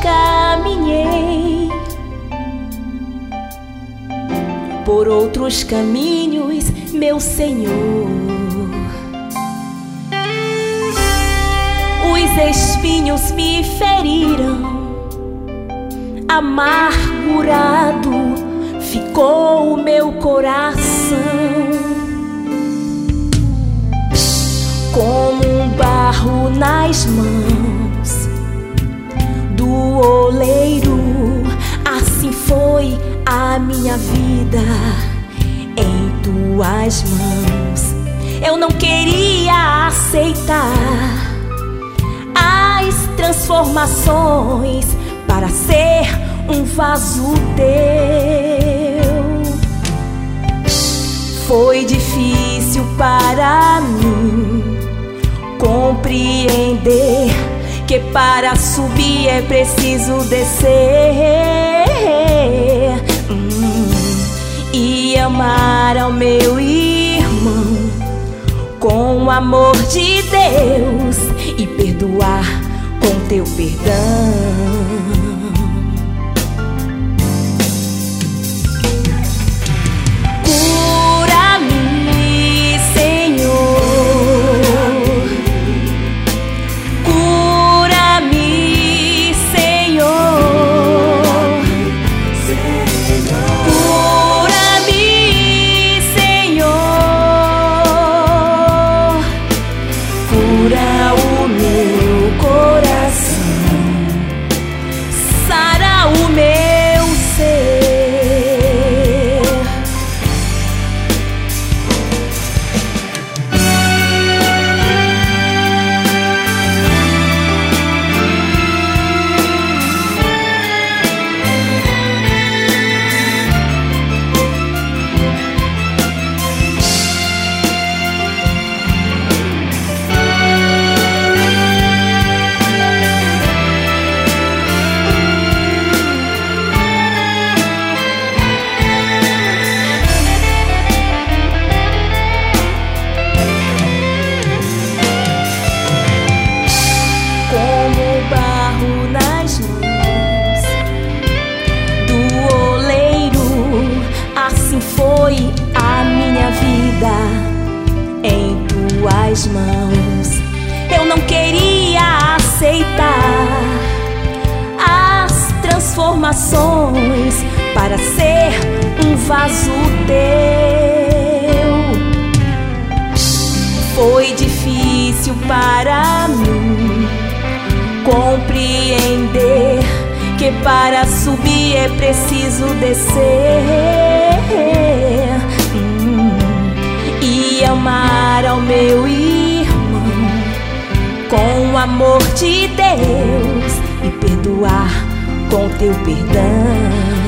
caminhei por outros caminhos, meu Senhor. Os espinhos me feriram, amargurado ficou o meu coração. Como um barro nas mãos do oleiro, assim foi a minha vida em tuas mãos. Eu não queria aceitar as transformações para ser um vaso teu. Foi difícil para mim compreender que para subir é preciso descer, e amar ao meu irmão com o amor de Deus e perdoar com teu perdão. Cura o meu coração, sara o meu ser. Foi a minha vida em tuas mãos. Eu não queria aceitar as transformações para ser um vaso teu. Foi difícil para mim compreender que para subir é preciso descer, e amar ao meu irmão com o amor de Deus e perdoar com teu perdão.